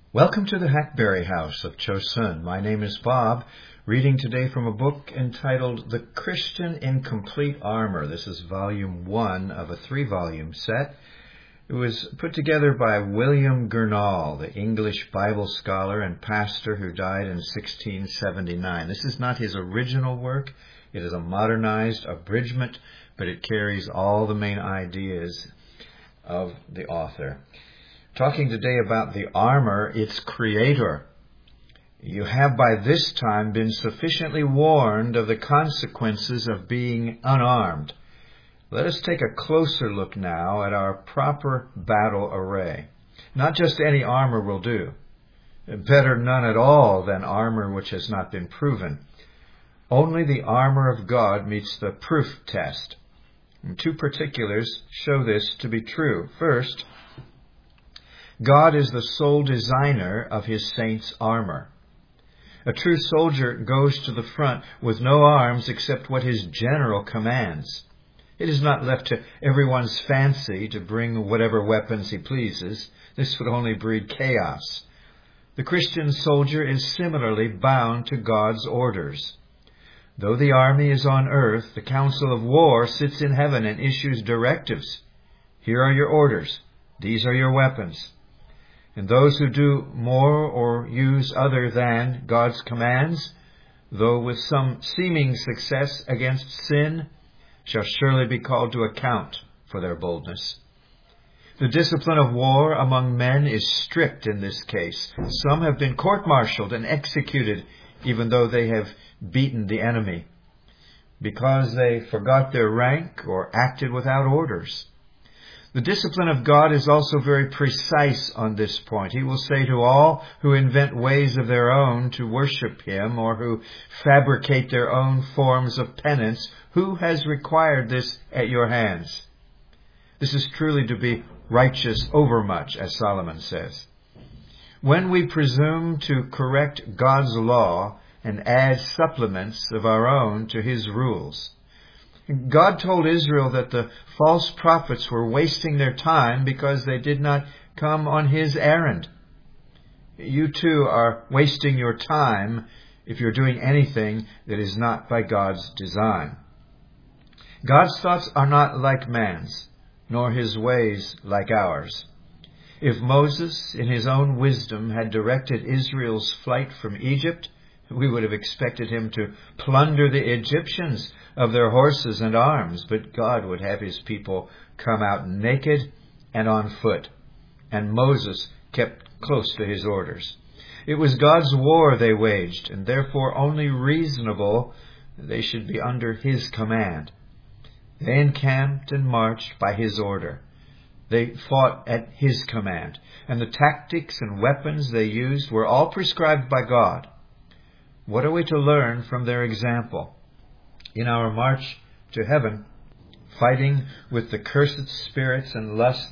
Welcome to the Hackberry House of Chosun. My name is Bob, reading today from a book entitled The Christian in Complete Armor. This is volume 1 of a 3-volume set. It was put together by William Gurnall, the English Bible scholar and pastor who died in 1679. This is not his original work. It is a modernized abridgment, but it carries all the main ideas of the author. Talking today about the armor, its creator. You have by this time been sufficiently warned of the consequences of being unarmed. Let us take a closer look now at our proper battle array. Not just any armor will do. Better none at all than armor which has not been proven. Only the armor of God meets the proof test. And two particulars show this to be true. First, God is the sole designer of his saints' armor. A true soldier goes to the front with no arms except what his general commands. It is not left to everyone's fancy to bring whatever weapons he pleases. This would only breed chaos. The Christian soldier is similarly bound to God's orders. Though the army is on earth, the council of war sits in heaven and issues directives. Here are your orders. These are your weapons. And those who do more or use other than God's commands, though with some seeming success against sin, shall surely be called to account for their boldness. The discipline of war among men is strict in this case. Some have been court-martialed and executed, even though they have beaten the enemy, because they forgot their rank or acted without orders. The discipline of God is also very precise on this point. He will say to all who invent ways of their own to worship him or who fabricate their own forms of penance, who has required this at your hands? This is truly to be righteous overmuch, as Solomon says. When we presume to correct God's law and add supplements of our own to his rules, God told Israel that the false prophets were wasting their time because they did not come on his errand. You too are wasting your time if you're doing anything that is not by God's design. God's thoughts are not like man's, nor his ways like ours. If Moses, in his own wisdom, had directed Israel's flight from Egypt, we would have expected him to plunder the Egyptians of their horses and arms, but God would have his people come out naked and on foot, and Moses kept close to his orders. It was God's war they waged, and therefore only reasonable they should be under his command. They encamped and marched by his order. They fought at his command, and the tactics and weapons they used were all prescribed by God. What are we to learn from their example? In our march to heaven, fighting with the cursed spirits and lust,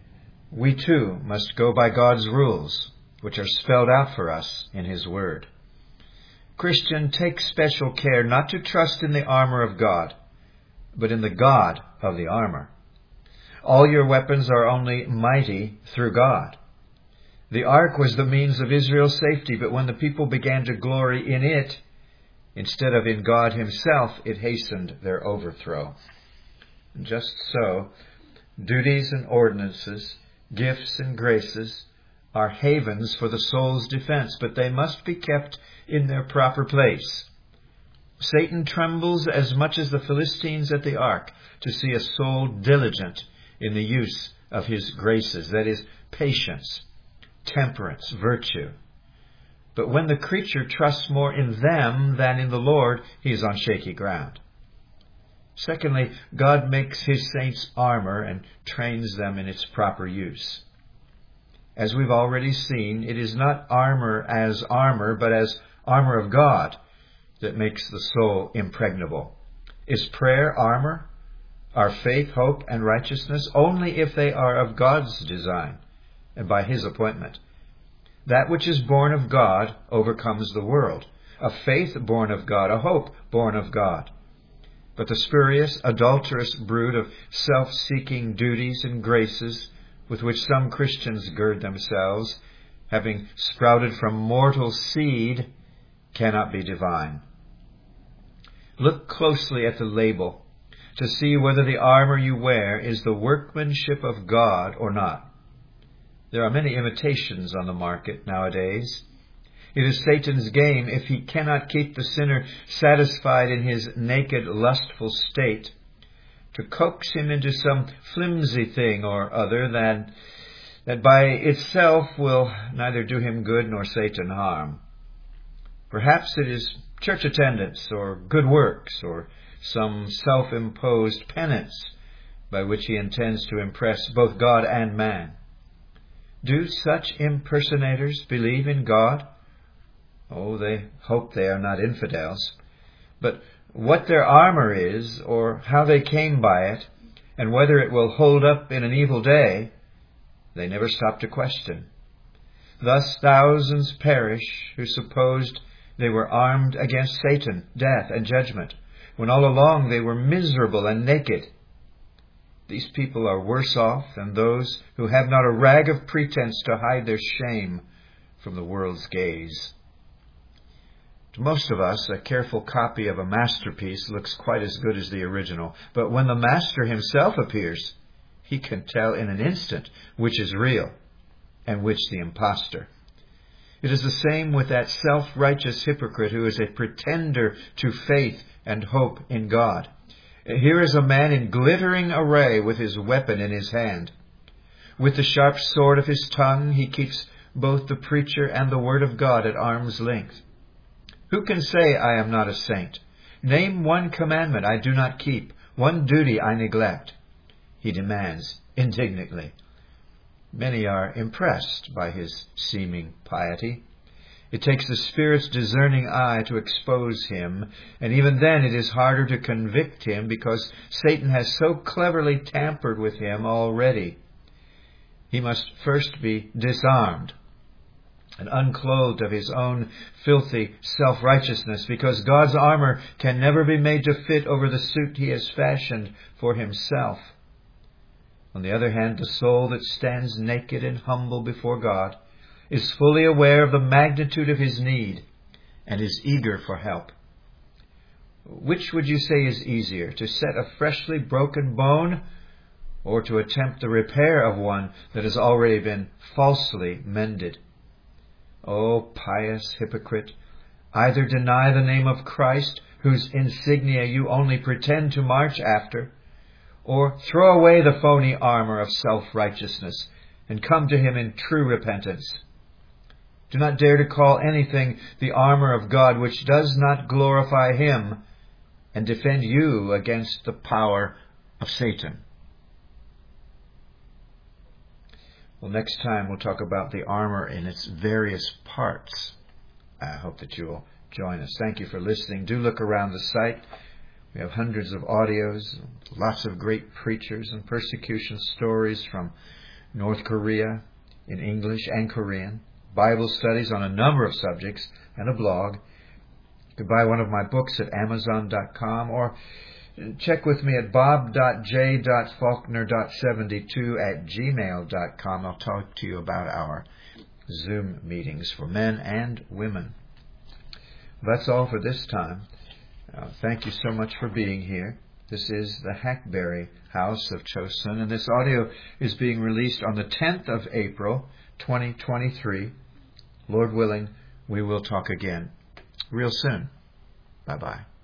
we too must go by God's rules, which are spelled out for us in his word. Christian, take special care not to trust in the armor of God, but in the God of the armor. All your weapons are only mighty through God. The ark was the means of Israel's safety, but when the people began to glory in it, instead of in God himself, it hastened their overthrow. And just so, duties and ordinances, gifts and graces, are havens for the soul's defense, but they must be kept in their proper place. Satan trembles as much as the Philistines at the ark to see a soul diligent in the use of his graces, that is, patience, temperance, virtue. But when the creature trusts more in them than in the Lord, he is on shaky ground. Secondly, God makes his saints armor and trains them in its proper use. As we've already seen, it is not armor, but as armor of God that makes the soul impregnable. Is prayer armor? Are faith, hope, and righteousness? Only if they are of God's design and by his appointment. That which is born of God overcomes the world. A faith born of God, a hope born of God. But the spurious, adulterous brood of self-seeking duties and graces with which some Christians gird themselves having sprouted from mortal seed, cannot be divine. Look closely at the label to see whether the armor you wear is the workmanship of God or not. There are many imitations on the market nowadays. It is Satan's game, if he cannot keep the sinner satisfied in his naked, lustful state, to coax him into some flimsy thing or other that by itself will neither do him good nor Satan harm. Perhaps it is church attendance or good works or some self-imposed penance by which he intends to impress both God and man. Do such impersonators believe in God? Oh, they hope they are not infidels. But what their armor is, or how they came by it, and whether it will hold up in an evil day, they never stop to question. Thus thousands perish who supposed they were armed against Satan, death, and judgment, when all along they were miserable and naked. These people are worse off than those who have not a rag of pretense to hide their shame from the world's gaze. To most of us, a careful copy of a masterpiece looks quite as good as the original, but when the master himself appears, he can tell in an instant which is real and which the impostor. It is the same with that self-righteous hypocrite who is a pretender to faith and hope in God. Here is a man in glittering array with his weapon in his hand. With the sharp sword of his tongue, he keeps both the preacher and the word of God at arm's length. Who can say I am not a saint? Name one commandment I do not keep, one duty I neglect, he demands indignantly. Many are impressed by his seeming piety. It takes the Spirit's discerning eye to expose him, and even then it is harder to convict him because Satan has so cleverly tampered with him already. He must first be disarmed and unclothed of his own filthy self-righteousness, because God's armor can never be made to fit over the suit he has fashioned for himself. On the other hand, the soul that stands naked and humble before God is fully aware of the magnitude of his need and is eager for help. Which would you say is easier, to set a freshly broken bone or to attempt the repair of one that has already been falsely mended? O pious hypocrite, either deny the name of Christ, whose insignia you only pretend to march after, or throw away the phony armor of self-righteousness and come to him in true repentance. Do not dare to call anything the armor of God which does not glorify him and defend you against the power of Satan. Well, next time we'll talk about the armor in its various parts. I hope that you will join us. Thank you for listening. Do look around the site. We have hundreds of audios, lots of great preachers and persecution stories from North Korea in English and Korean, Bible studies on a number of subjects, and a blog. You can buy one of my books at Amazon.com or check with me at bob.j.faulkner.72@gmail.com. I'll talk to you about our Zoom meetings for men and women. That's all for this time. Thank you so much for being here. This is the Hackberry House of Chosun, and this audio is being released on the 10th of April, 2023. Lord willing, we will talk again real soon. Bye-bye.